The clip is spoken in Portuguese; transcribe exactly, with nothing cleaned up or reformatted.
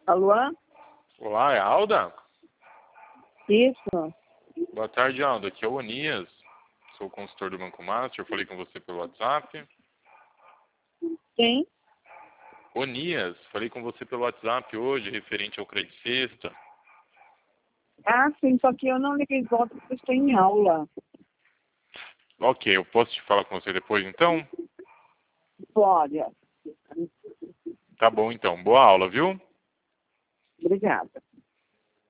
Alô? Olá, é a Alda? Isso. Boa tarde, Alda. Aqui é o Onias. Sou consultor do Banco Master. Eu falei com você pelo WhatsApp. Quem? Onias, falei com você pelo WhatsApp hoje, referente ao Credit Sexta. Ah, sim, só que eu não liguei de volta porque eu estou em aula. Ok, eu posso te falar com você depois, então? Pode. Tá bom, então. Boa aula, viu? Obrigada.